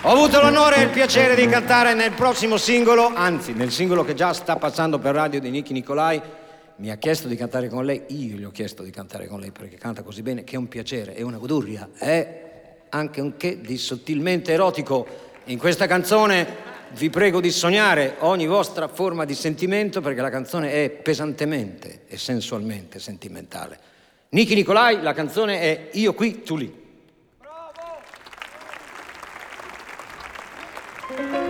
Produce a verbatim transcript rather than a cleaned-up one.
Ho avuto l'onore e il piacere di cantare nel prossimo singolo, anzi nel singolo che già sta passando per radio di Nicky Nicolai. Mi ha chiesto di cantare con lei, io gli ho chiesto di cantare con lei perché canta così bene, che è un piacere, è una goduria, è anche un che di sottilmente erotico. In questa canzone vi prego di sognare ogni vostra forma di sentimento perché la canzone è pesantemente e sensualmente sentimentale. Nicky Nicolai, la canzone è Io qui, tu lì. Bravo!